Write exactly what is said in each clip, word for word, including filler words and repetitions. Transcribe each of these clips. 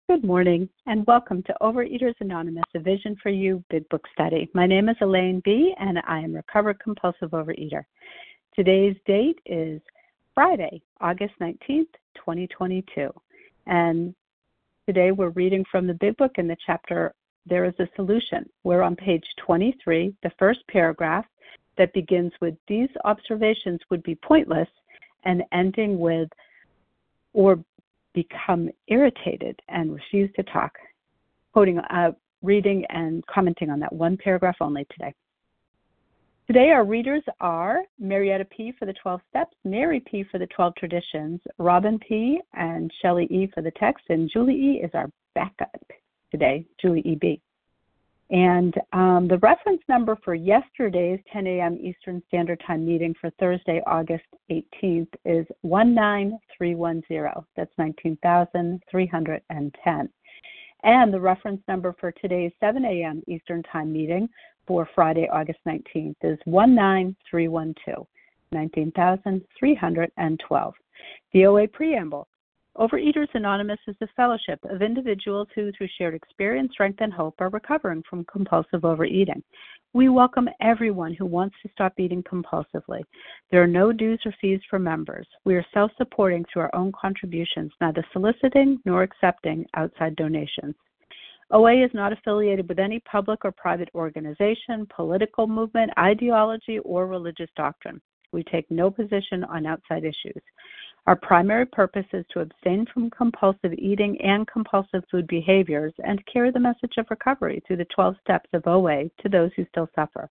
Good morning, and welcome to Overeaters Anonymous, a Vision for You Big Book Study. My name is Elaine B., and I am a recovered compulsive overeater. Today's date is Friday, August nineteenth, twenty twenty-two. And today we're reading from the Big Book in the chapter, There is a Solution. We're on page twenty-three, the first paragraph that begins with, these observations would be pointless, and ending with, or become irritated and refuse to talk. Quoting, uh, reading and commenting on that one paragraph only today. Today our readers are Marietta P. for the twelve Steps, Mary P. for the twelve Traditions, Robin P. and Shelley E. for the text, and Julie E. is our backup today, Julie E. B. And um, the reference number for yesterday's ten a.m. Eastern Standard Time meeting for Thursday, August eighteenth is one nine three one zero. That's nineteen thousand three hundred ten. And the reference number for today's seven a.m. Eastern Time meeting for Friday, August nineteenth is one nine three one two, nineteen thousand three hundred twelve. The O A Preamble. Overeaters Anonymous is a fellowship of individuals who, through shared experience, strength, and hope, are recovering from compulsive overeating. We welcome everyone who wants to stop eating compulsively. There are no dues or fees for members. We are self-supporting through our own contributions, neither soliciting nor accepting outside donations. O A is not affiliated with any public or private organization, political movement, ideology, or religious doctrine. We take no position on outside issues. Our primary purpose is to abstain from compulsive eating and compulsive food behaviors and to carry the message of recovery through the twelve steps of O A to those who still suffer.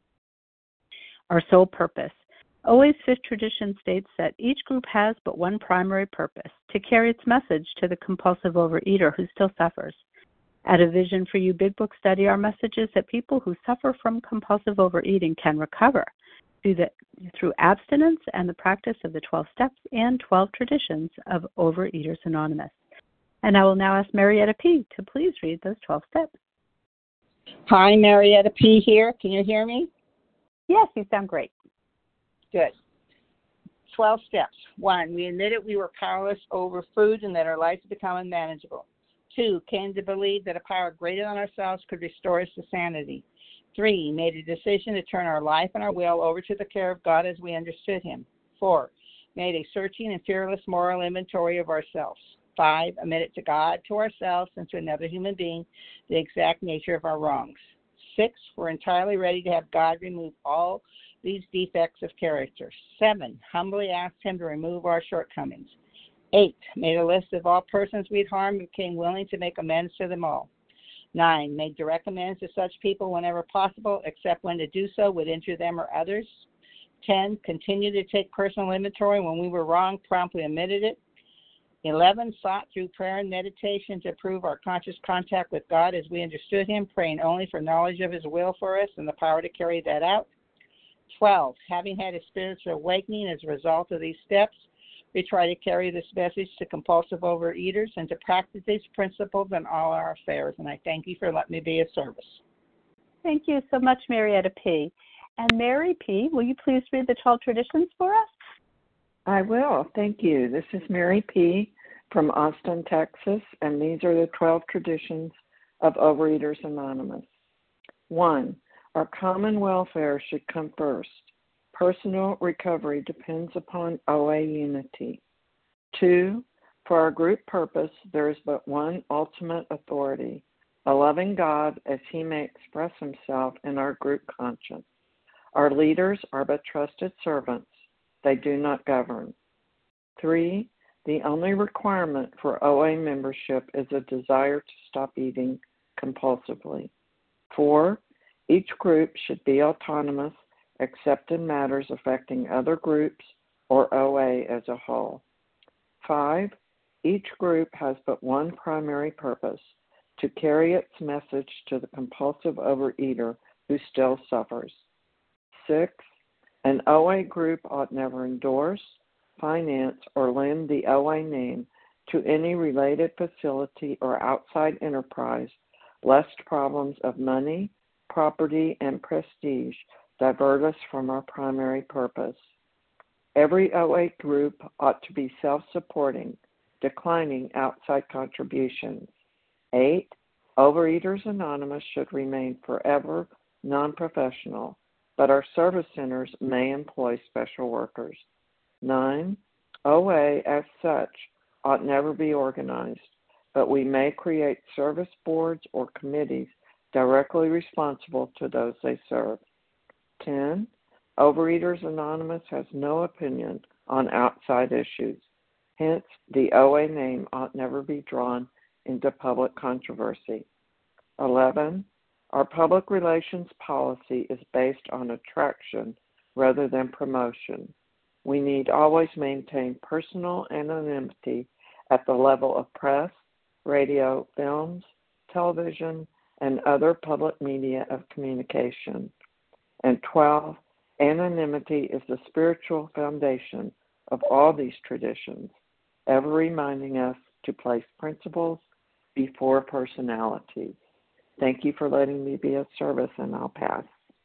Our sole purpose. O A's fifth tradition states that each group has but one primary purpose, to carry its message to the compulsive overeater who still suffers. At a Vision for You Big Book Study, our message is that people who suffer from compulsive overeating can recover through, the, through abstinence and the practice of the twelve steps and twelve traditions of Overeaters Anonymous. And I will now ask Marietta P. to please read those twelve steps. Hi, Marietta P. here. Can you hear me? Yes, you sound great. Good. twelve steps. One, we admitted we were powerless over food and that our lives had become unmanageable. Two, came to believe that a power greater than ourselves could restore us to sanity. Three, made a decision to turn our life and our will over to the care of God as we understood Him. Four, made a searching and fearless moral inventory of ourselves. Five, admitted to God, to ourselves, and to another human being the exact nature of our wrongs. Six, we're entirely ready to have God remove all these defects of character. Seven, humbly asked Him to remove our shortcomings. Eight, made a list of all persons we'd harmed and became willing to make amends to them all. Nine, made direct amends to such people whenever possible, except when to do so would injure them or others. Ten, continued to take personal inventory when we were wrong, promptly admitted it. Eleven, sought through prayer and meditation to prove our conscious contact with God as we understood Him, praying only for knowledge of His will for us and the power to carry that out. Twelve, having had a spiritual awakening as a result of these steps, we try to carry this message to compulsive overeaters and to practice these principles in all our affairs. And I thank you for letting me be of service. Thank you so much, Marietta P. And Mary P., will you please read the twelve traditions for us? I will. Thank you. This is Mary P. from Austin, Texas, and these are the twelve traditions of Overeaters Anonymous. One, our common welfare should come first. Personal recovery depends upon O A unity. Two, for our group purpose, there is but one ultimate authority, a loving God as He may express Himself in our group conscience. Our leaders are but trusted servants. They do not govern. Three, the only requirement for O A membership is a desire to stop eating compulsively. Four, each group should be autonomous except in matters affecting other groups or O A as a whole. Five, each group has but one primary purpose, to carry its message to the compulsive overeater who still suffers. Six, an O A group ought never endorse, finance, or lend the O A name to any related facility or outside enterprise, lest problems of money, property, and prestige divert us from our primary purpose. Every O A group ought to be self-supporting, declining outside contributions. Eight, Overeaters Anonymous should remain forever non-professional, but our service centers may employ special workers. Nine, O A as such ought never be organized, but we may create service boards or committees directly responsible to those they serve. Ten, Overeaters Anonymous has no opinion on outside issues. Hence, the O A name ought never be drawn into public controversy. Eleven, our public relations policy is based on attraction rather than promotion. We need always maintain personal anonymity at the level of press, radio, films, television, and other public media of communication. And twelve, anonymity is the spiritual foundation of all these traditions, ever reminding us to place principles before personalities. Thank you for letting me be of service, and I'll pass.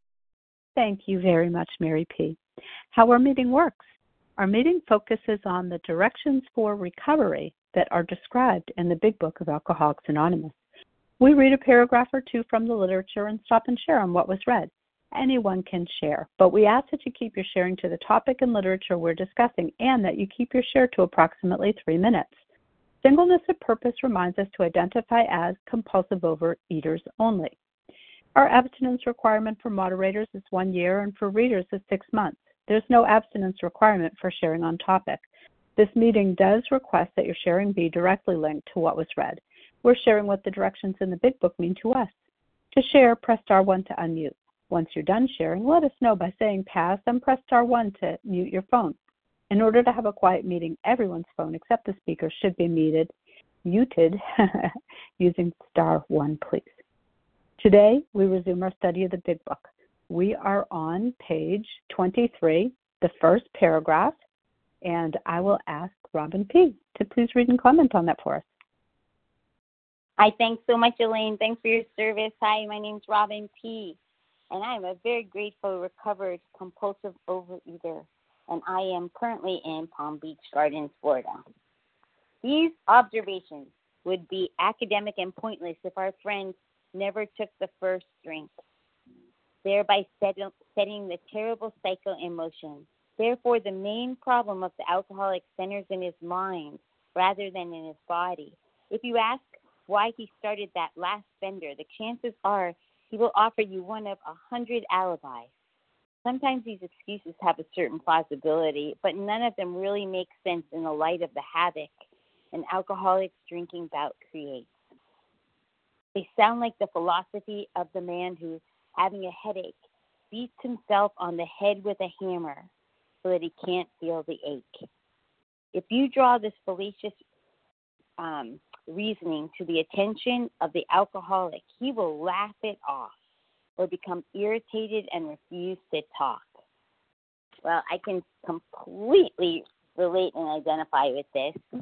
Thank you very much, Mary P. How our meeting works. Our meeting focuses on the directions for recovery that are described in the Big Book of Alcoholics Anonymous. We read a paragraph or two from the literature and stop and share on what was read. Anyone can share, but we ask that you keep your sharing to the topic and literature we're discussing and that you keep your share to approximately three minutes. Singleness of purpose reminds us to identify as compulsive overeaters only. Our abstinence requirement for moderators is one year and for readers is six months. There's no abstinence requirement for sharing on topic. This meeting does request that your sharing be directly linked to what was read. We're sharing what the directions in the Big Book mean to us. To share, press star one to unmute. Once you're done sharing, let us know by saying pass and press star one to mute your phone. In order to have a quiet meeting, everyone's phone except the speaker should be muted, muted using star one, please. Today, we resume our study of the Big Book. We are on page twenty-three, the first paragraph, and I will ask Robin P. to please read and comment on that for us. Hi, thanks so much, Elaine. Thanks for your service. Hi, my name's Robin P., and I am a very grateful, recovered, compulsive overeater, and I am currently in Palm Beach Gardens, Florida. These observations would be academic and pointless if our friends never took the first drink, thereby setting the terrible cycle in motion. Therefore, the main problem of the alcoholic centers in his mind rather than in his body. If you ask why he started that last bender, the chances are he will offer you one of a hundred alibis. Sometimes these excuses have a certain plausibility, but none of them really make sense in the light of the havoc an alcoholic's drinking bout creates. They sound like the philosophy of the man who, having a headache, beats himself on the head with a hammer so that he can't feel the ache. If you draw this fallacious um, reasoning to the attention of the alcoholic, he will laugh it off or become irritated and refuse to talk. Well, I can completely relate and identify with this.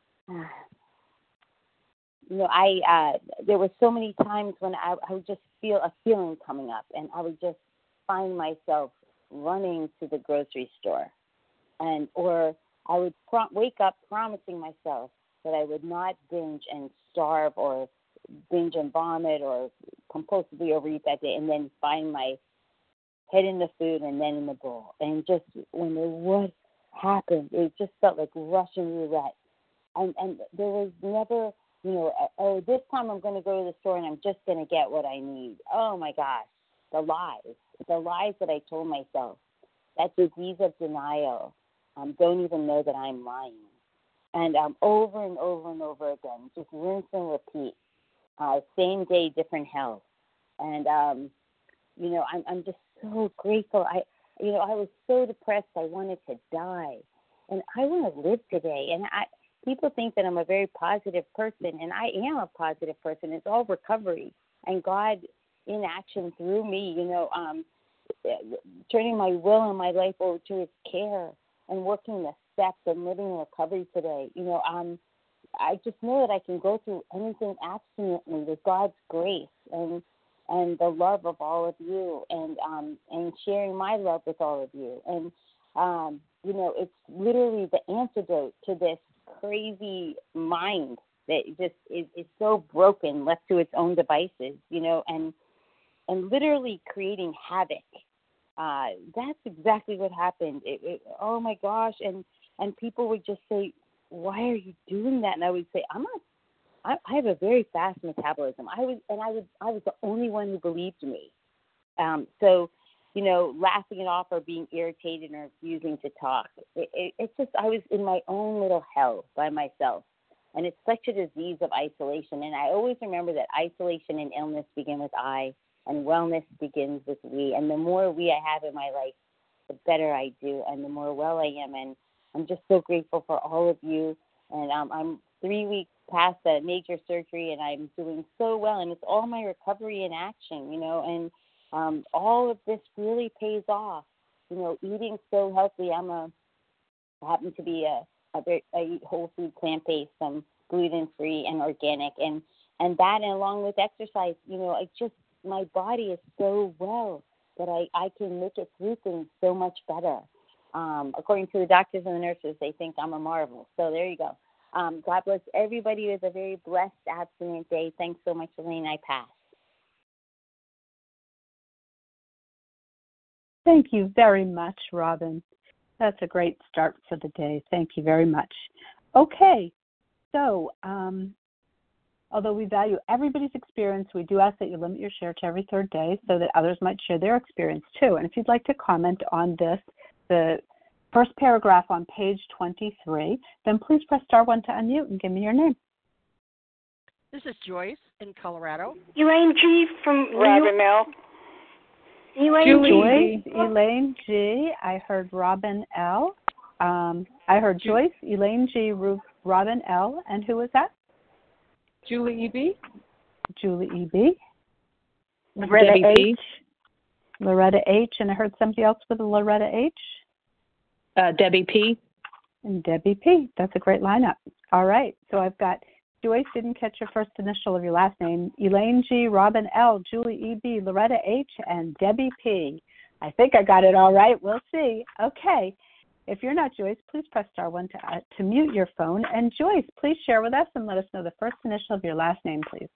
You know, I uh, there were so many times when I, I would just feel a feeling coming up, and I would just find myself running to the grocery store, and or I would pro- wake up promising myself that I would not binge and starve or binge and vomit or compulsively overeat that day, and then find my head in the food and then in the bowl. And just when it would happen, it just felt like Russian roulette. And, and there was never, you know, oh, this time I'm going to go to the store and I'm just going to get what I need. Oh, my gosh, the lies, the lies that I told myself, that disease of denial, um, don't even know that I'm lying. And um, over and over and over again, just rinse and repeat. Uh, same day, different health. And, um, you know, I'm, I'm just so grateful. I, you know, I was so depressed. I wanted to die. And I want to live today. And I, people think that I'm a very positive person, and I am a positive person. It's all recovery. And God in action through me, you know, um, turning my will and my life over to his care and working the steps and living in recovery today. You know, um, I just know that I can go through anything abstinently with God's grace and and the love of all of you, and um, and sharing my love with all of you. And, um, you know, it's literally the antidote to this crazy mind that just is, is so broken, left to its own devices, you know, and and literally creating havoc. Uh, that's exactly what happened. It, it, oh my gosh! And and people would just say, "Why are you doing that?" And I would say, "I'm not. I, I have a very fast metabolism." I was, and I was, I was the only one who believed me. Um, so, you know, laughing it off or being irritated or refusing to talk. It, it, it's just I was in my own little hell by myself. And it's such a disease of isolation. And I always remember that isolation and illness begin with I, and wellness begins with we. And the more we I have in my life, the better I do, and the more well I am. And I'm just so grateful for all of you. And um, I'm three weeks past the major surgery, and I'm doing so well. And it's all my recovery in action, you know. And um, all of this really pays off. You know, eating so healthy. I'm a I happen to be a I eat whole food, plant-based, um, gluten-free, and organic, and and that, and along with exercise, you know, I just my body is so well that I, I can make it through things so much better. Um, according to the doctors and the nurses, they think I'm a marvel. So there you go. Um, God bless everybody with a very blessed abstinent day. Thanks so much, Elaine. I pass. Thank you very much, Robin. That's a great start for the day. Thank you very much. Okay, so um, although we value everybody's experience, we do ask that you limit your share to every third day so that others might share their experience too. And if you'd like to comment on this, the first paragraph on page twenty-three, then please press star one to unmute and give me your name. This is Joyce in Colorado. Elaine G. from Robin L. Elaine Julie, G. Elaine G. I heard Robin L. Um, I heard Joyce, Elaine G. Robin L. And who was that? Julie E B. Julie E B. Loretta Debbie H. P. Loretta H. And I heard somebody else with a Loretta H. Uh, Debbie P. And Debbie P. That's a great lineup. All right. So I've got Joyce, didn't catch your first initial of your last name, Elaine G., Robin L., Julie E B., Loretta H., and Debbie P. I think I got it all right. We'll see. Okay. If you're not Joyce, please press star one to, uh, to mute your phone. And Joyce, please share with us and let us know the first initial of your last name, please.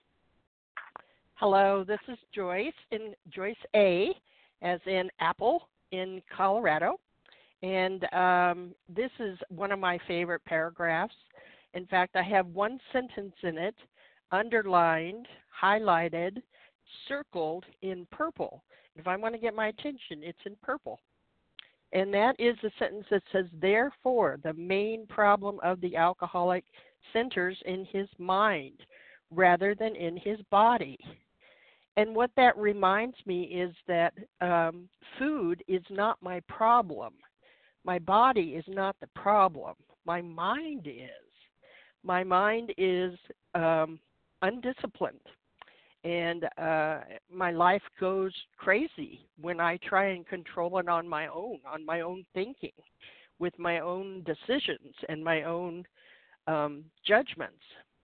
Hello, this is Joyce in Joyce A, as in Apple, in Colorado. And um, this is one of my favorite paragraphs. In fact, I have one sentence in it, underlined, highlighted, circled in purple. If I want to get my attention, it's in purple. And that is the sentence that says, therefore, the main problem of the alcoholic centers in his mind rather than in his body. And what that reminds me is that um, food is not my problem. My body is not the problem. My mind is. My mind is um, undisciplined, and uh, my life goes crazy when I try and control it on my own, on my own thinking, with my own decisions and my own um, judgments.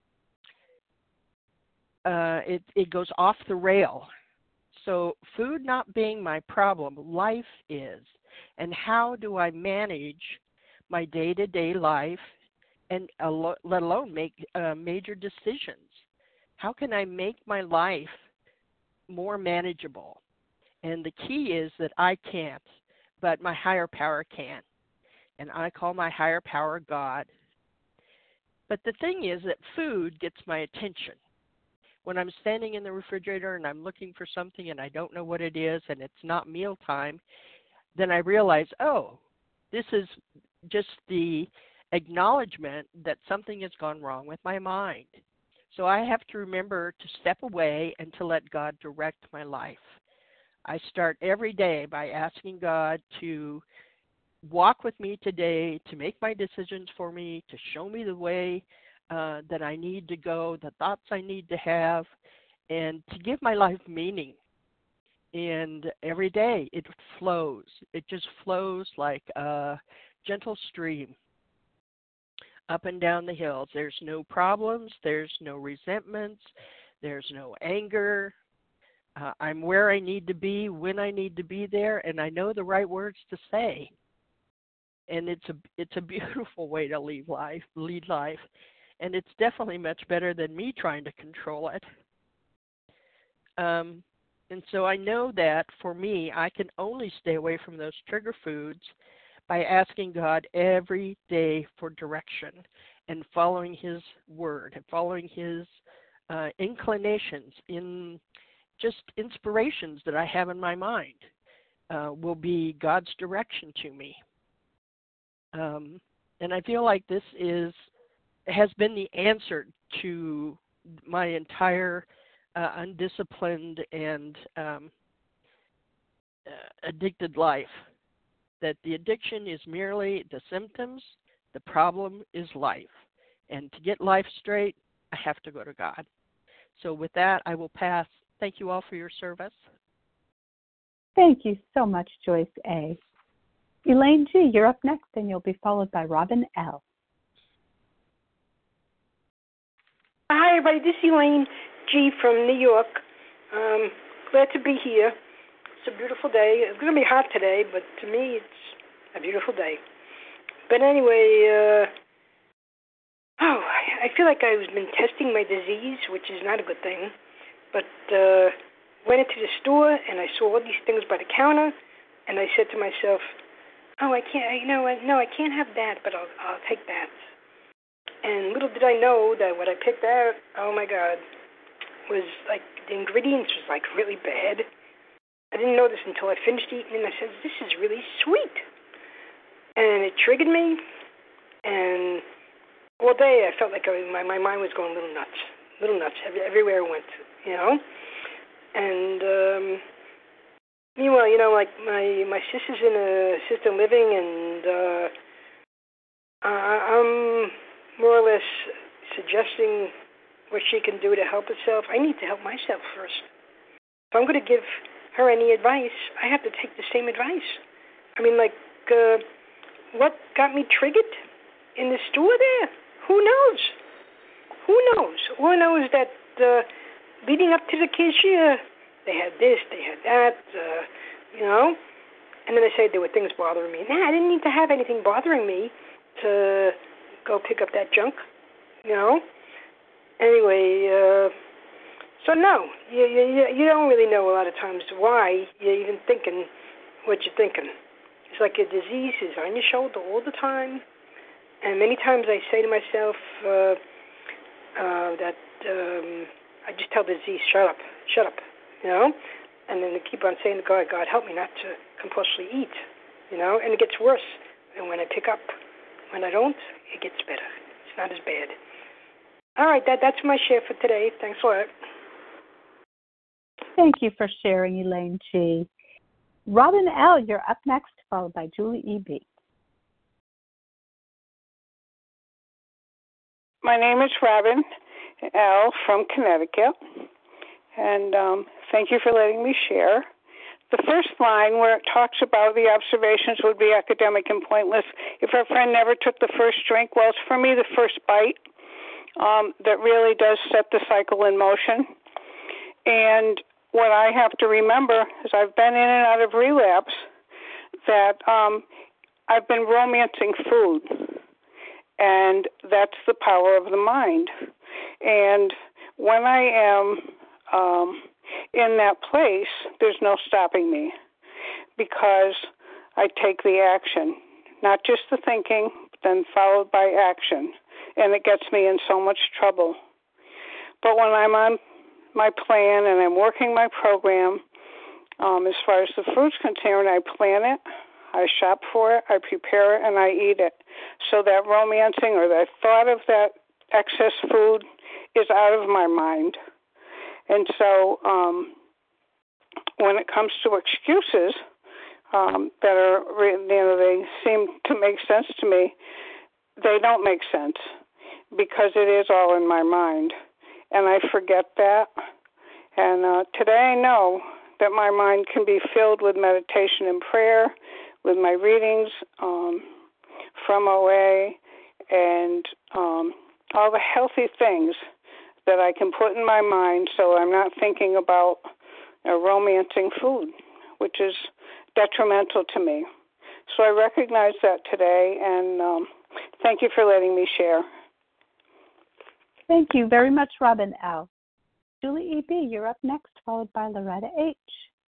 Uh, it, it goes off the rail. So food not being my problem, life is. And how do I manage my day-to-day life, and uh, let alone make uh, major decisions? How can I make my life more manageable? And the key is that I can't, but my higher power can. And I call my higher power God. But the thing is that food gets my attention. When I'm standing in the refrigerator and I'm looking for something and I don't know what it is and it's not mealtime, then I realize, oh, this is just the acknowledgement that something has gone wrong with my mind. So I have to remember to step away and to let God direct my life. I start every day by asking God to walk with me today, to make my decisions for me, to show me the way uh, that I need to go, the thoughts I need to have, and to give my life meaning. And every day it flows. It just flows like a gentle stream up and down the hills. There's no problems. There's no resentments. There's no anger. Uh, I'm where I need to be, when I need to be there, and I know the right words to say. And it's a it's a beautiful way to lead life. Lead life. and it's definitely much better than me trying to control it. Um, and so I know that for me, I can only stay away from those trigger foods by asking God every day for direction and following His word and following His uh, inclinations in just inspirations that I have in my mind uh, will be God's direction to me. Um, and I feel like this is has been the answer to my entire uh, undisciplined and um, uh, addicted life. That the addiction is merely the symptoms, the problem is life. And to get life straight, I have to go to God. So with that, I will pass. Thank you all for your service. Thank you so much, Joyce A. Elaine G., you're up next, and you'll be followed by Robin L. Hi, everybody. This is Elaine G. from New York. Um, glad to be here. It's a beautiful day. It's going to be hot today, but to me, it's a beautiful day. But anyway, uh, oh, I feel like I've been testing my disease, which is not a good thing. But uh, went into the store and I saw all these things by the counter, and I said to myself, "Oh, I can't. I know. No, I can't have that, but I'll, I'll take that." And little did I know that what I picked out, oh my God, was like the ingredients was like really bad. I didn't know this until I finished eating, and I said, "This is really sweet," and it triggered me. And all day I felt like I, my my mind was going a little nuts, little nuts every, everywhere I went, you know. And um, meanwhile, you know, like my my sister's in a assisted living, and uh, I'm more or less suggesting what she can do to help herself. I need to help myself first. If I'm going to give her any advice, I have to take the same advice. I mean, like, uh, what got me triggered in the store there? Who knows? Who knows? All I know is that uh, leading up to the cashier, they had this, they had that, uh, you know. And then they say there were things bothering me. Nah, I didn't need to have anything bothering me to go pick up that junk, you know. Anyway, uh, so no, you, you you don't really know a lot of times why you're even thinking what you're thinking. It's like your disease is on your shoulder all the time. And many times I say to myself uh, uh, that um, I just tell the disease, shut up, shut up, you know. And then I keep on saying to God, God, help me not to compulsively eat, you know. And it gets worse. And when I pick up, when I don't, it gets better. It's not as bad. All right, that that's my share for today. Thanks a lot. Thank you for sharing, Elaine G. Robin L., you're up next, followed by Julie E B. My name is Robin L. from Connecticut, and um, thank you for letting me share. The first line where it talks about the observations would be academic and pointless. If our friend never took the first drink, well, it's for me the first bite um, that really does set the cycle in motion. And what I have to remember is I've been in and out of relapse, that um, I've been romancing food, and that's the power of the mind. And when I am um, in that place, there's no stopping me, because I take the action, not just the thinking, but then followed by action, and it gets me in so much trouble. But when I'm on my plan and I'm working my program, um, as far as the food's concerned, I plan it, I shop for it, I prepare it, and I eat it. So that romancing or that thought of that excess food is out of my mind. And so um, when it comes to excuses um, that are, you know, they seem to make sense to me, they don't make sense, because it is all in my mind. And I forget that. And uh, today I know that my mind can be filled with meditation and prayer, with my readings um, from O A, and um, all the healthy things that I can put in my mind, so I'm not thinking about uh, romancing food, which is detrimental to me. So I recognize that today, and um, thank you for letting me share. Thank you very much, Robin L. Julie E B, you're up next, followed by Loretta H.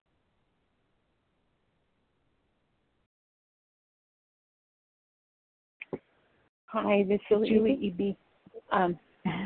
Hi, this is Julie E B. Um,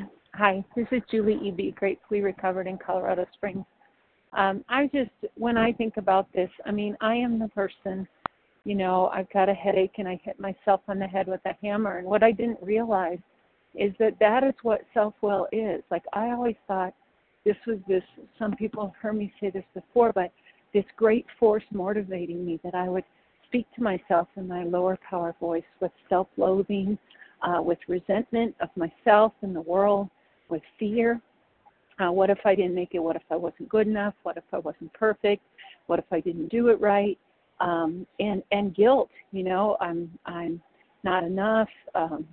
hi, this is Julie E B, gratefully recovered in Colorado Springs. Um, I just, when I think about this, I mean, I am the person, you know, I've got a headache and I hit myself on the head with a hammer. And what I didn't realize is that that is what self-will is. Like, I always thought this was this, some people have heard me say this before, but this great force motivating me, that I would speak to myself in my lower power voice with self-loathing, uh, with resentment of myself and the world, with fear. Uh, what if I didn't make it? What if I wasn't good enough? What if I wasn't perfect? What if I didn't do it right? Um, and and guilt, you know, I'm I'm not enough. Um,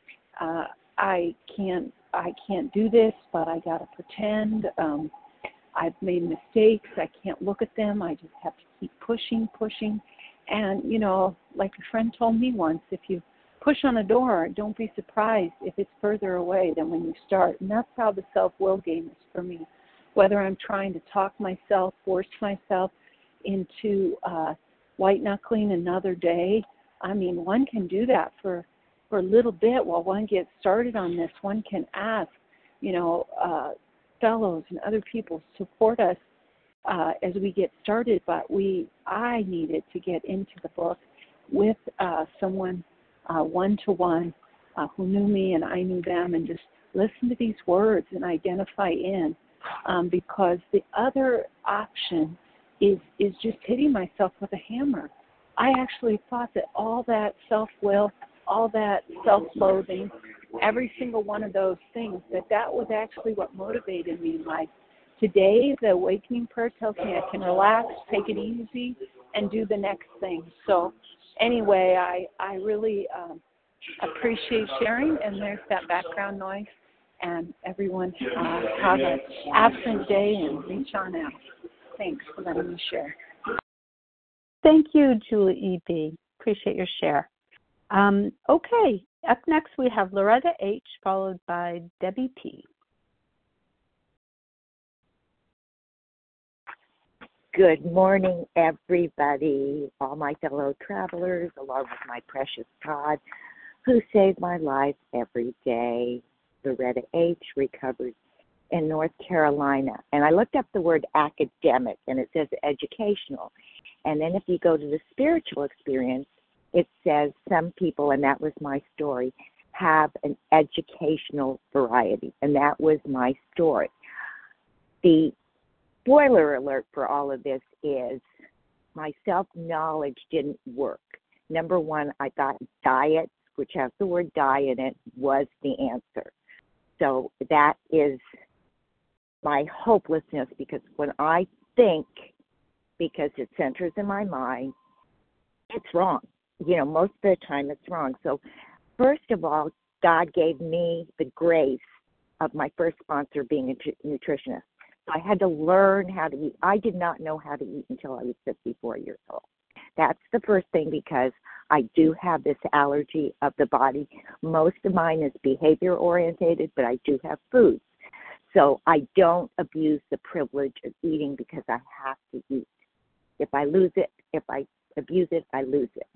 uh, I can't I can't do this, but I gotta pretend. Um, I've made mistakes. I can't look at them. I just have to keep pushing, pushing. And, you know, like a friend told me once, if you push on a door, don't be surprised if it's further away than when you start. And that's how the self-will game is for me. Whether I'm trying to talk myself, force myself into uh, white-knuckling another day, I mean, one can do that for, for a little bit while one gets started on this. One can ask, you know, uh, fellows and other people support us uh, as we get started, but we, I needed to get into the book with uh, someone uh, one-to-one uh, who knew me and I knew them, and just listen to these words and identify in, um, because the other option is is just hitting myself with a hammer. I actually thought that all that self-will, all that self-loathing, every single one of those things, that that was actually what motivated me in life. Today, the awakening prayer tells me I can relax, take it easy, and do the next thing. So anyway, I, I really um, appreciate sharing, and there's that background noise. And everyone uh, have an absent day and reach on out. Thanks for letting me share. Thank you, Julie E B. Appreciate your share. Um, okay, up next we have Loretta H, followed by Debbie P. Good morning, everybody, all my fellow travelers, along with my precious Todd, who saved my life every day. Loretta H, recovered in North Carolina. And I looked up the word academic, and it says educational. And then if you go to the spiritual experience, it says some people, and that was my story, have an educational variety. And that was my story. The spoiler alert for all of this is my self-knowledge didn't work. Number one, I thought diet, which has the word die in it, was the answer. So that is my hopelessness, because when I think, because it centers in my mind, it's wrong. You know, most of the time it's wrong. So first of all, God gave me the grace of my first sponsor being a nutritionist. I had to learn how to eat. I did not know how to eat until I was fifty-four years old. That's the first thing, because I do have this allergy of the body. Most of mine is behavior orientated, but I do have food. So I don't abuse the privilege of eating because I have to eat. If I lose it, if I abuse it, I lose it.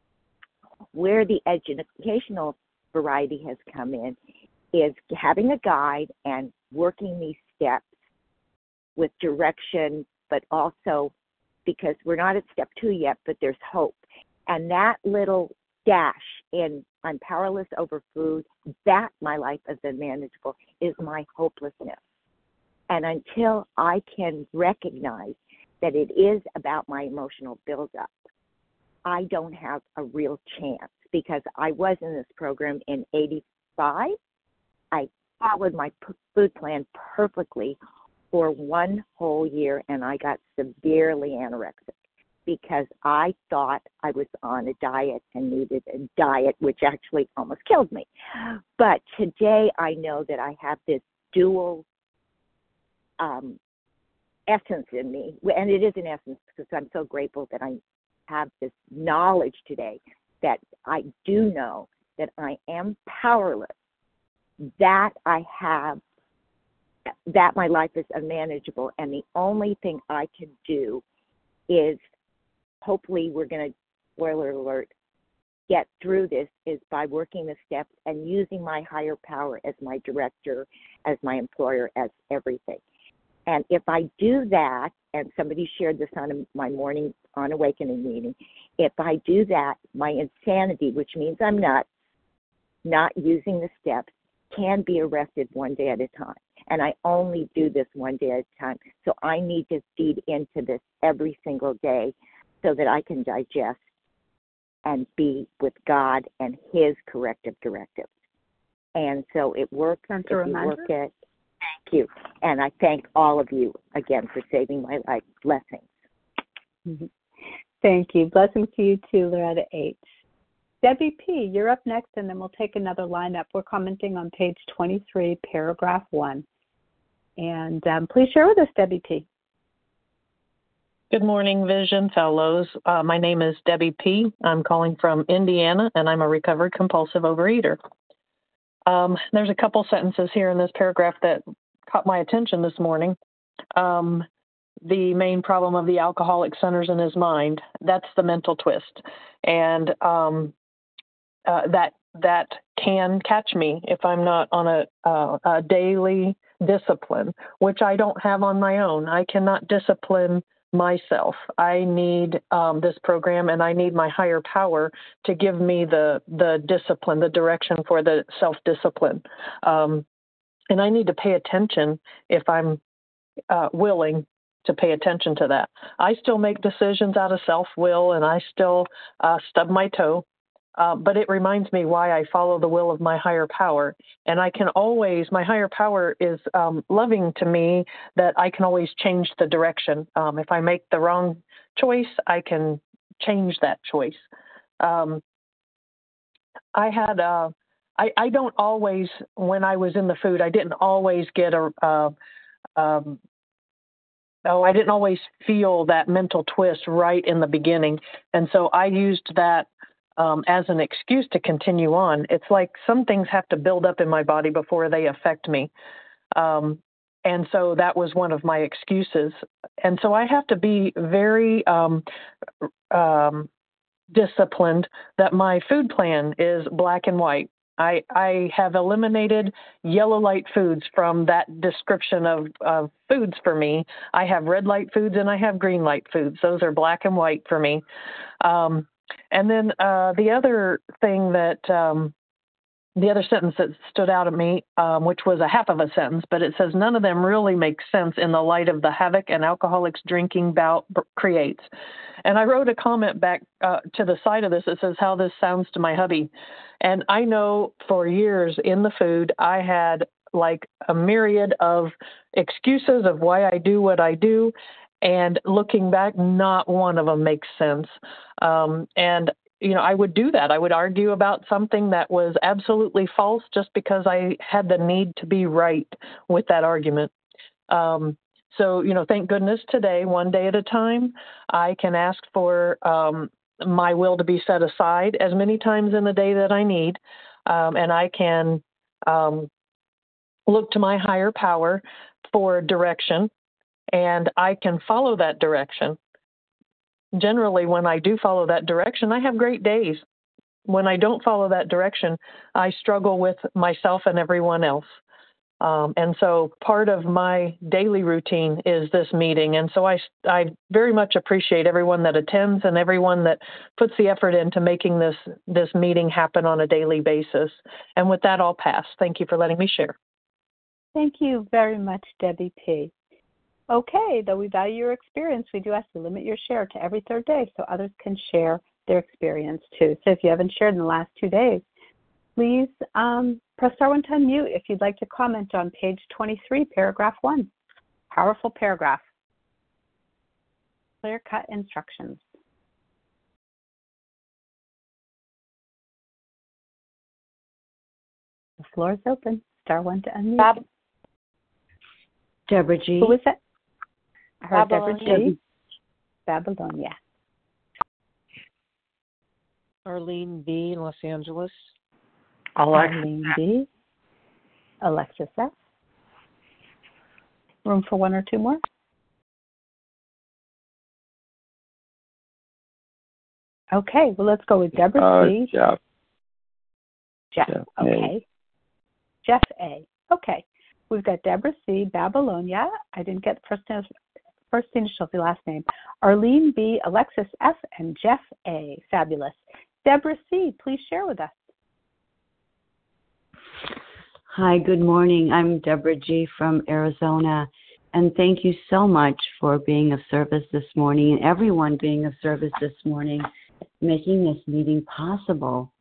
Where the educational variety has come in is having a guide and working these steps with direction, but also because we're not at step two yet, but there's hope. And that little dash in I'm powerless over food, that my life is unmanageable, is my hopelessness. And until I can recognize that it is about my emotional buildup, I don't have a real chance, because I was in this program in eighty-five. I followed my p- food plan perfectly for one whole year, and I got severely anorexic because I thought I was on a diet and needed a diet, which actually almost killed me. But today I know that I have this dual um, essence in me, and it is an essence because I'm so grateful that I have this knowledge today that I do know that I am powerless that I have, that my life is unmanageable, and the only thing I can do is, hopefully we're going to, spoiler alert, get through this is by working the steps and using my higher power as my director, as my employer, as everything. And if I do that, and somebody shared this on my morning on awakening meeting, if I do that, my insanity, which means I'm not not using the steps, can be arrested one day at a time. And I only do this one day at a time. So I need to feed into this every single day so that I can digest and be with God and His corrective directives. And so it works. If you work it, thank you. And I thank all of you again for saving my life. Blessings. Mm-hmm. Thank you. Blessings to you too, Loretta H. Debbie P., you're up next, and then we'll take another lineup. We're commenting on page twenty-three, paragraph one. And um, please share with us, Debbie P. Good morning, Vision Fellows. Uh, my name is Debbie P. I'm calling from Indiana, and I'm a recovered compulsive overeater. Um, there's a couple sentences here in this paragraph that caught my attention this morning. Um, the main problem of the alcoholic centers in his mind. That's the mental twist. And um, uh, that that can catch me if I'm not on a, uh, a daily discipline, which I don't have on my own. I cannot discipline myself. I need um, this program, and I need my higher power to give me the the discipline, the direction for the self-discipline. Um, and I need to pay attention if I'm uh, willing to pay attention to that. I still make decisions out of self-will, and I still uh, stub my toe. Uh, but it reminds me why I follow the will of my higher power. And I can always, my higher power is um, loving to me, that I can always change the direction. Um, if I make the wrong choice, I can change that choice. Um, I had, uh, I, I don't always, when I was in the food, I didn't always get a, uh, um, oh, I didn't always feel that mental twist right in the beginning. And so I used that Um, as an excuse to continue on. It's like some things have to build up in my body before they affect me. Um, and so that was one of my excuses. And so I have to be very um, um, disciplined that my food plan is black and white. I, I have eliminated yellow light foods from that description of, of foods for me. I have red light foods and I have green light foods. Those are black and white for me. Um, And then uh, the other thing that, um, the other sentence that stood out at me, um, which was a half of a sentence, but it says, none of them really make sense in the light of the havoc an alcoholic's drinking bout creates. And I wrote a comment back uh, to the side of this that says, how this sounds to my hubby. And I know for years in the food, I had like a myriad of excuses of why I do what I do. And looking back, not one of them makes sense. Um, and, you know, I would do that. I would argue about something that was absolutely false just because I had the need to be right with that argument. Um, so, you know, thank goodness today, one day at a time, I can ask for um, my will to be set aside as many times in the day that I need. Um, and I can um, look to my higher power for direction. And I can follow that direction. Generally, when I do follow that direction, I have great days. When I don't follow that direction, I struggle with myself and everyone else. Um, and so part of my daily routine is this meeting. And so I, I very much appreciate everyone that attends and everyone that puts the effort into making this, this meeting happen on a daily basis. And with that, I'll pass. Thank you for letting me share. Thank you very much, Debbie P. Okay, though we value your experience, we do ask you to limit your share to every third day so others can share their experience too. So if you haven't shared in the last two days, please um, press star one to unmute if you'd like to comment on page twenty-three, paragraph one. Powerful paragraph. Clear-cut instructions. The floor is open. Star one to unmute. Bob. Deborah G. Who was that? I heard Babylonia. Deborah G. Babylonia. Arlene B., Los Angeles. Alexa. Arlene B. Alexis F. Room for one or two more? Okay, well, let's go with Deborah Uh, C. Jeff. Jeff, Jeff okay. A. Jeff A. Okay. We've got Deborah C. Babylonia. I didn't get the first, first initial of the last name. Arlene B. Alexis F. and Jeff A. Fabulous. Deborah C., please share with us. Hi, good morning. I'm Deborah G. from Arizona. And thank you so much for being of service this morning and everyone being of service this morning, making this meeting possible.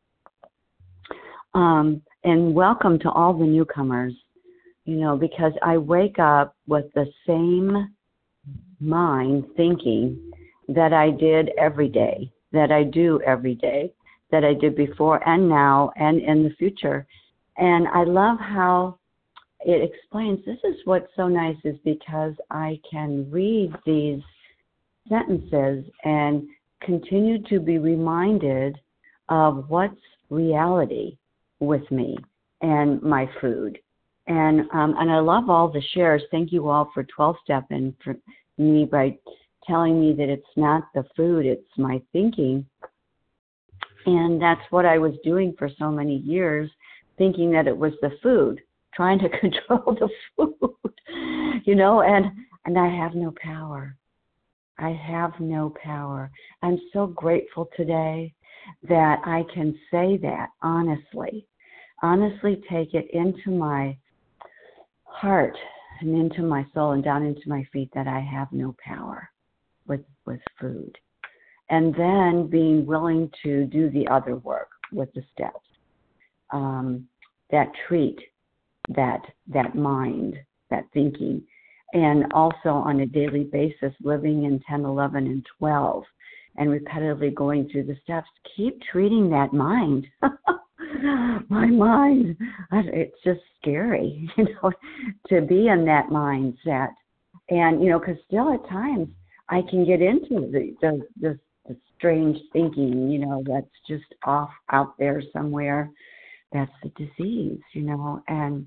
Um, and welcome to all the newcomers, you know, because I wake up with the same mind thinking that I did every day, that I do every day, that I did before and now and in the future. And I love how it explains, this is what's so nice is because I can read these sentences and continue to be reminded of what's reality with me and my food. And um, and I love all the shares. Thank you all for twelve-stepping for me by telling me that it's not the food, it's my thinking. And that's what I was doing for so many years, thinking that it was the food, trying to control the food, you know, and, and I have no power. I have no power. I'm so grateful today that I can say that honestly, honestly take it into my heart and into my soul and down into my feet that I have no power with, with food. And then being willing to do the other work with the steps um, that treat that that mind, that thinking, and also on a daily basis living in ten, eleven, and twelve, and repetitively going through the steps. Keep treating that mind. My mind, it's just scary, you know, to be in that mindset. And, you know, because still at times I can get into the, the, the, the strange thinking, you know, that's just off out there somewhere. That's the disease, you know, and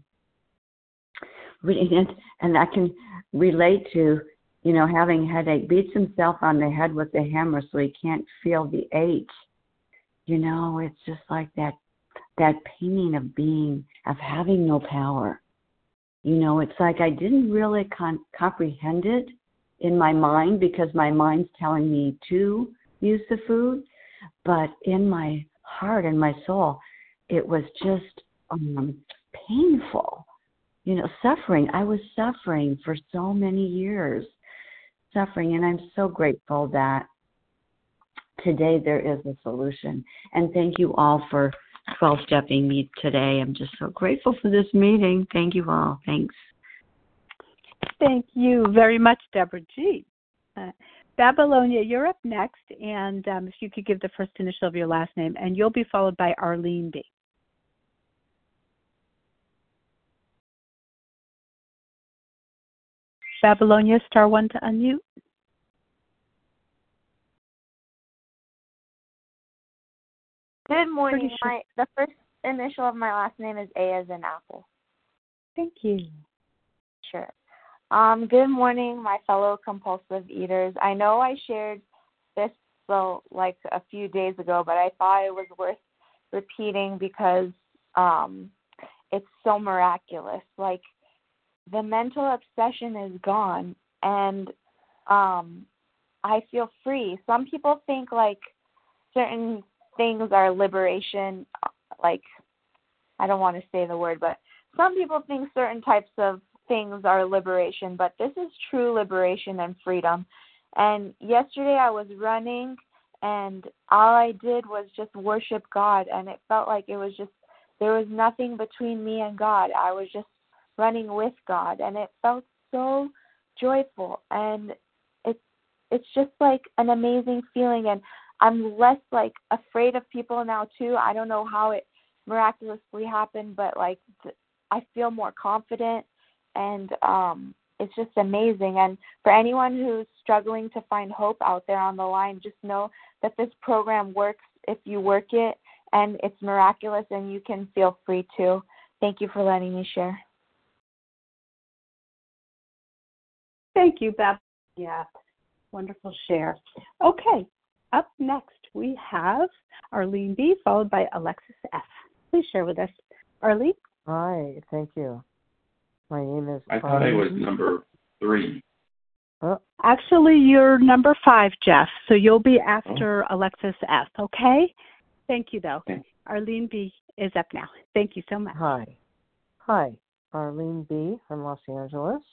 and I can relate to, you know, having headache, beats himself on the head with a hammer so he can't feel the ache. You know, it's just like that, that pain of being, of having no power. You know, it's like I didn't really con- comprehend it in my mind because my mind's telling me to use the food, but in my heart and my soul, it was just um, painful, you know, suffering. I was suffering for so many years, suffering, and I'm so grateful that today there is a solution. And thank you all for twelve-stepping me today. I'm just so grateful for this meeting. Thank you all. Thanks. Thank you very much, Deborah G. Uh, Babylonia, you're up next, and um, if you could give the first initial of your last name, and you'll be followed by Arlene B. Babylonia, star one to unmute. Good morning. Sure. My the first initial of my last name is A as in apple. Thank you. Sure. Um, good morning, my fellow compulsive eaters. I know I shared this so like a few days ago, but I thought it was worth repeating because um, it's so miraculous. Like the mental obsession is gone, and um, I feel free. Some people think like certain things are liberation, like I don't want to say the word, but some people think certain types of things are liberation, but this is true liberation and freedom. And yesterday I was running, and all I did was just worship God, and it felt like it was just, there was nothing between me and God. I was just running with God, and it felt so joyful, and it's it's just like an amazing feeling, and I'm less like afraid of people now too. I don't know how it miraculously happened, but like I feel more confident, and um, it's just amazing. And for anyone who's struggling to find hope out there on the line, just know that this program works if you work it, and it's miraculous, and you can feel free too. Thank you for letting me share. Thank you, Beth. Yeah, wonderful share. Okay, up next we have Arlene B, followed by Alexis F. Please share with us. Arlene? Hi, thank you. My name is I thought I was number three. Oh. Actually, you're number five, Jeff, so you'll be after oh. Alexis F, okay? Thank you, though. Okay. Arlene B is up now. Thank you so much. Hi. Hi, Arlene B from Los Angeles.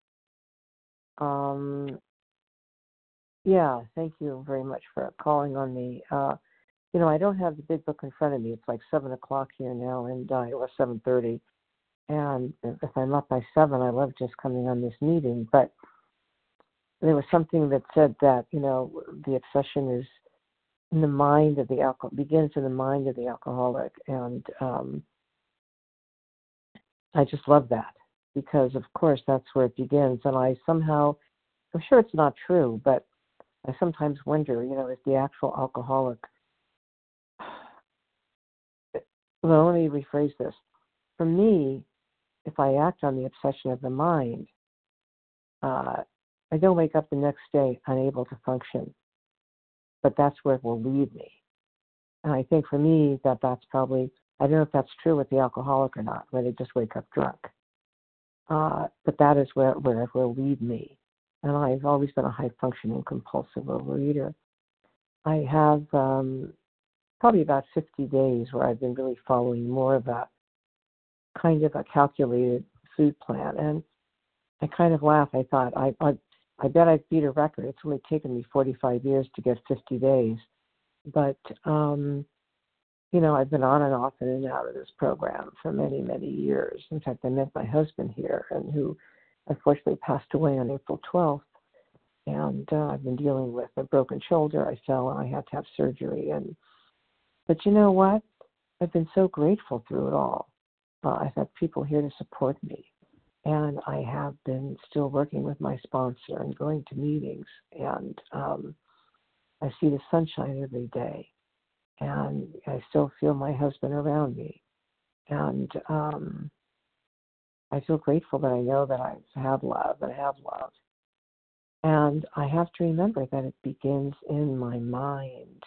Um, yeah, thank you very much for calling on me. Uh, you know, I don't have the big book in front of me. It's like seven o'clock here now, and uh, it was seven thirty. And if I'm up by seven, I love just coming on this meeting. But there was something that said that, you know, the obsession is in the mind of the alcohol, begins in the mind of the alcoholic. And um, I just love that because, of course, that's where it begins. And I somehow, I'm sure it's not true, but I sometimes wonder, you know, is the actual alcoholic, well, let me rephrase this. For me, if I act on the obsession of the mind, uh, I don't wake up the next day unable to function. But that's where it will lead me. And I think for me that that's probably, I don't know if that's true with the alcoholic or not, where they just wake up drunk. Uh, but that is where, where it will lead me. And I've always been a high-functioning compulsive overeater. I have um, probably about fifty days where I've been really following more of a kind of a calculated food plan. And I kind of laughed. I thought, I, I, I bet I'd beat a record. It's only taken me forty-five years to get fifty days. But, um, you know, I've been on and off and in and out of this program for many, many years. In fact, I met my husband here, and who unfortunately passed away on April twelfth. And uh, I've been dealing with a broken shoulder. I fell and I had to have surgery. And But you know what? I've been so grateful through it all. Uh, I've had people here to support me. And I have been still working with my sponsor and going to meetings. And um, I see the sunshine every day. And I still feel my husband around me. And um, I feel grateful that I know that I have love and have love. And I have to remember that it begins in my mind.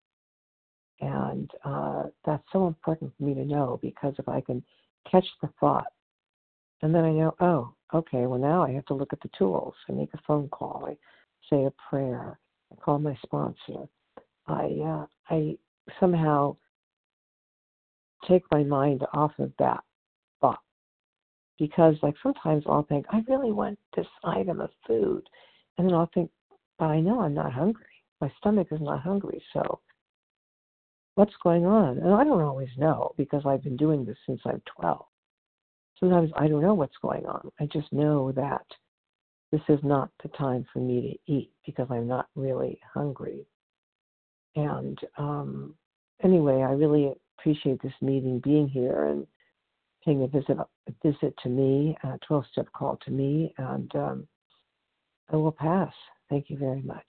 And uh, that's so important for me to know, because if I can catch the thought, and then I know, oh, okay, well, now I have to look at the tools. I make a phone call. I say a prayer. I call my sponsor. I uh, I somehow take my mind off of that thought. Because, like, sometimes I'll think, I really want this item of food. And then I'll think, but I know I'm not hungry. My stomach is not hungry, so what's going on? And I don't always know, because I've been doing this since I'm twelve. Sometimes I don't know what's going on. I just know that this is not the time for me to eat because I'm not really hungry. And um, anyway, I really appreciate this meeting, being here and paying a visit, a visit to me, a twelve-step call to me, and um, I will pass. Thank you very much.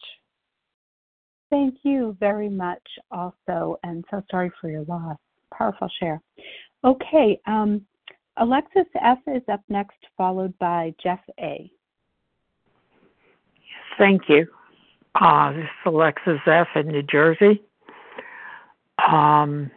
Thank you very much also, and so sorry for your loss. Powerful share. Okay, um, Alexis F. is up next, followed by Jeff A. Thank you. Uh, this is Alexis F. in New Jersey. Um,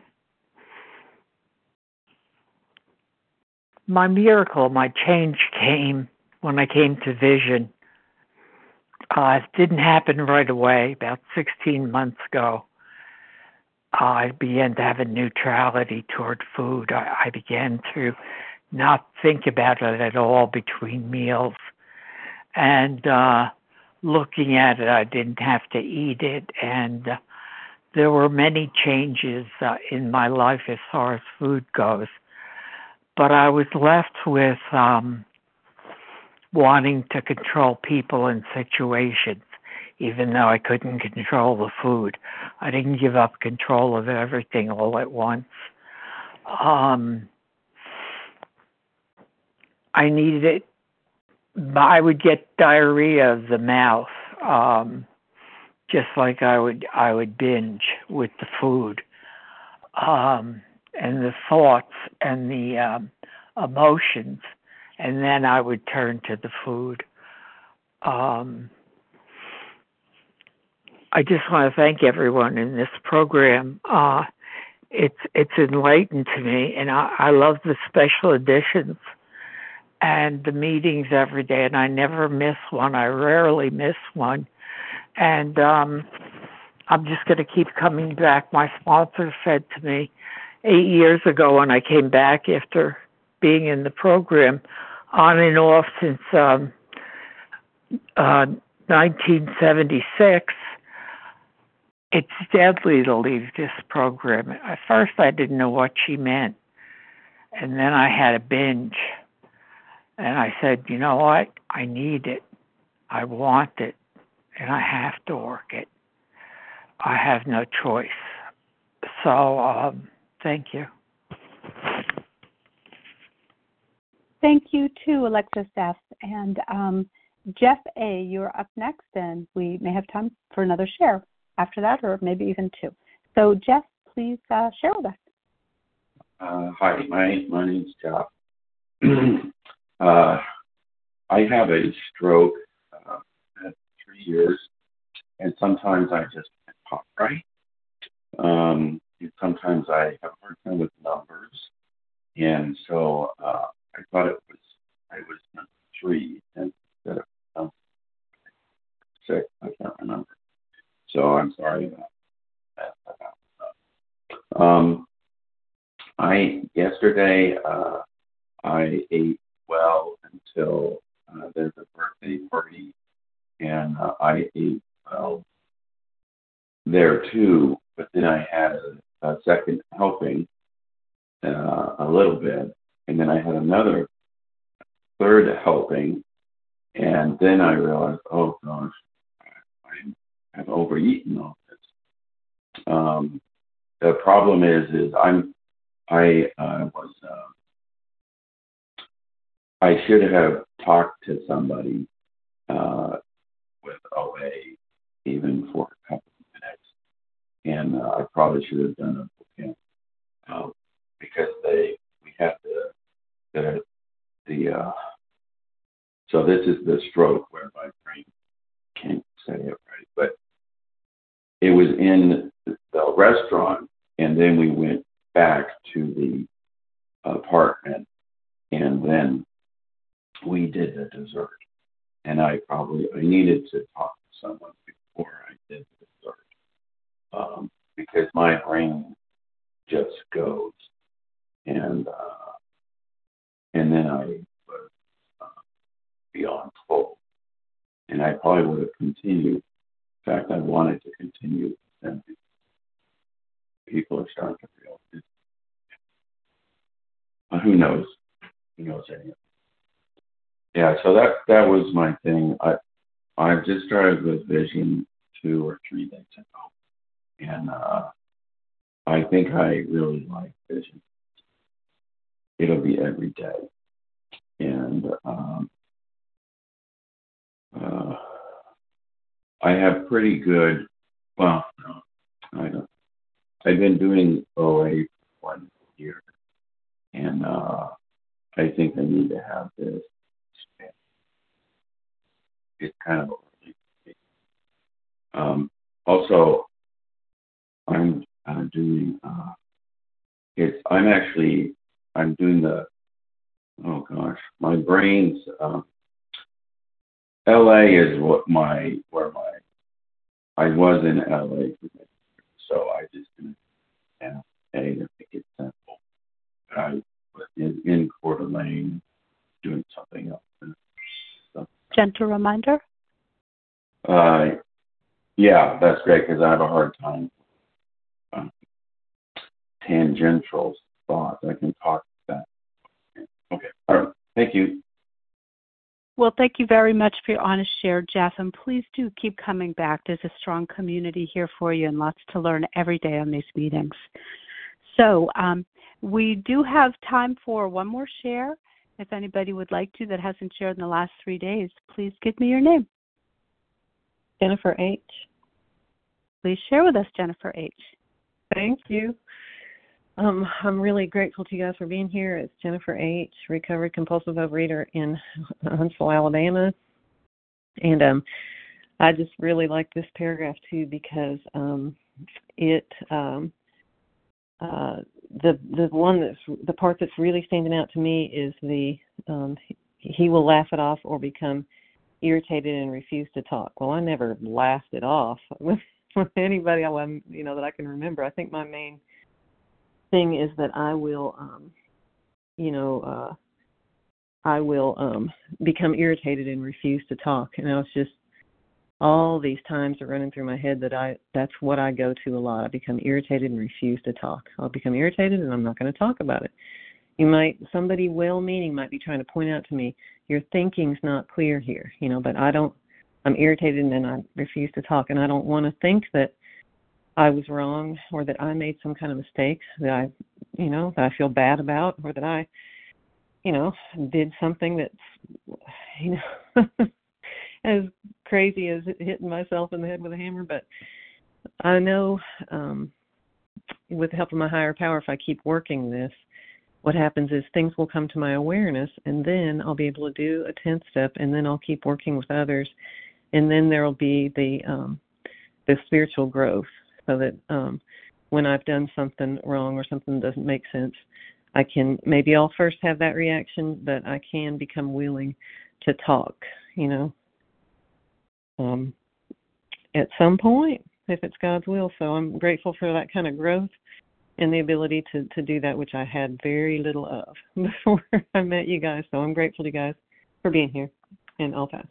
my miracle, my change came when I came to Vision. Uh, it didn't happen right away. About sixteen months ago, uh, I began to have a neutrality toward food. I, I began to not think about it at all between meals. And uh, looking at it, I didn't have to eat it. And uh, there were many changes uh, in my life as far as food goes. But I was left with um, wanting to control people and situations, even though I couldn't control the food. I didn't give up control of everything all at once. Um, I needed it. I would get diarrhea of the mouth, um, just like I would I would binge with the food. Um, and the thoughts and the um, emotions, and then I would turn to the food. Um, I just want to thank everyone in this program. Uh, it's it's enlightened to me, and I, I love the special editions and the meetings every day, and I never miss one. I rarely miss one. And um, I'm just going to keep coming back. My sponsor said to me eight years ago when I came back after being in the program on and off since um, uh, nineteen seventy-six, it's deadly to leave this program. At first I didn't know what she meant, and then I had a binge. And I said, you know what? I need it. I want it. And I have to work it. I have no choice. So, um, thank you. Thank you too, Alexis F. And um, Jeff A., you're up next, and we may have time for another share after that, or maybe even two. So, Jeff, please uh, share with us. Uh, hi, my, my name's Jeff. Uh, I have a stroke uh, at three years, and sometimes I just can't pop right. Um, and sometimes I have a hard time with numbers, and so uh, I thought it was I was number three instead of number six. I can't remember. So I'm sorry about that. Um, I yesterday uh, I ate well until uh, there's a birthday party, and uh, I ate well there too, but then I had a, a second helping uh, a little bit, and then I had another third helping, and then I realized, oh gosh, I have overeaten all this. Um, the problem is, is I'm I uh, was uh, I should have talked to somebody uh, with O A even for a couple of minutes, and uh, I probably should have done it with him uh, because they we have the the the uh, so this is the stroke where my brain can't say it right, but it was in the restaurant, and then we went back to the apartment, and then we did the dessert. And I probably I needed to talk to someone before I did the dessert um, because my brain just goes, and uh, and then I was uh, beyond full, and I probably would have continued. In fact, I wanted to continue, and people are starting to realize it. Uh, who knows? Who knows anything? Yeah, so that that was my thing. I I've just started with Vision two or three days ago, and uh, I think I really like Vision. It'll be every day, and um, uh, I have pretty good. Well, no, I don't. I've been doing O A for one year, and uh, I think I need to have this. It's kind of early. Um, also, I'm uh, doing. Uh, it's. I'm actually. I'm doing the. Oh gosh, my brain's. Um, L A is what my where my. I was in L A, so I just didn't have A to make it simple. I was in, in Coeur d'Alene doing something else. So, gentle reminder? Uh, yeah, that's great because I have a hard time um, tangential thoughts. I can talk that. Okay, all right. Thank you. Well, thank you very much for your honest share, Jeff, and please do keep coming back. There's a strong community here for you and lots to learn every day on these meetings. So um, we do have time for one more share. If anybody would like to that hasn't shared in the last three days, please give me your name. Jennifer H. Please share with us, Jennifer H. Thank you. Um, I'm really grateful to you guys for being here. It's Jennifer H., recovered compulsive overeater in Huntsville, Alabama. And um, I just really like this paragraph, too, because um, it um, uh, the the one that's the part that's really standing out to me is the um, he will laugh it off or become irritated and refuse to talk. Well, I never laughed it off with, with anybody, you know, that I can remember. I think my main thing is that I will, um, you know, uh, I will um, become irritated and refuse to talk. And I was just, all these times are running through my head that I, that's what I go to a lot. I become irritated and refuse to talk. I'll become irritated and I'm not going to talk about it. You might, somebody well-meaning might be trying to point out to me, your thinking's not clear here, you know, but I don't, I'm irritated and then I refuse to talk. And I don't want to think that I was wrong or that I made some kind of mistake that I, you know, that I feel bad about, or that I, you know, did something that's, you know, as crazy as hitting myself in the head with a hammer. But I know um, with the help of my higher power, if I keep working this, what happens is things will come to my awareness, and then I'll be able to do a tenth step, and then I'll keep working with others, and then there will be the um, the spiritual growth, so that um, when I've done something wrong or something doesn't make sense, I can, maybe I'll first have that reaction, but I can become willing to talk, you know, um, at some point, if it's God's will. So I'm grateful for that kind of growth and the ability to, to do that, which I had very little of before I met you guys. So I'm grateful to you guys for being here, and I'll pass.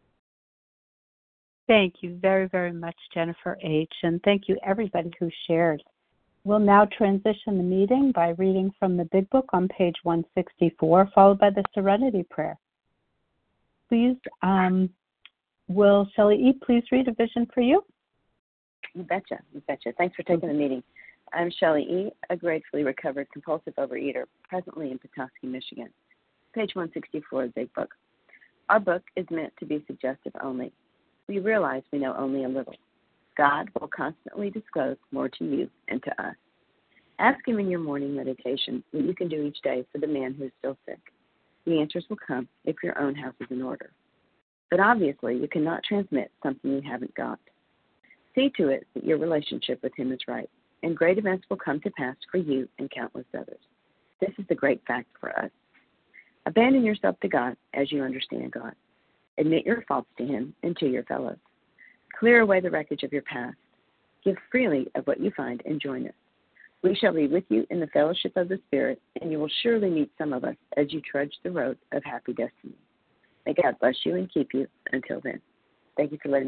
Thank you very, very much, Jennifer H., and thank you, everybody who shared. We'll now transition the meeting by reading from the Big Book on page one sixty-four, followed by the Serenity Prayer. Please, um, will Shelley E. please read a vision for you? You betcha, you betcha. Thanks for taking the meeting. I'm Shelley E., a gratefully recovered compulsive overeater, presently in Petoskey, Michigan. Page one sixty-four of the Big Book. Our book is meant to be suggestive only. We realize we know only a little. God will constantly disclose more to you and to us. Ask Him in your morning meditation what you can do each day for the man who is still sick. The answers will come if your own house is in order. But obviously, you cannot transmit something you haven't got. See to it that your relationship with Him is right, and great events will come to pass for you and countless others. This is the great fact for us. Abandon yourself to God as you understand God. Admit your faults to Him and to your fellows. Clear away the wreckage of your past. Give freely of what you find and join us. We shall be with you in the fellowship of the Spirit, and you will surely meet some of us as you trudge the road of happy destiny. May God bless you and keep you until then. Thank you for letting me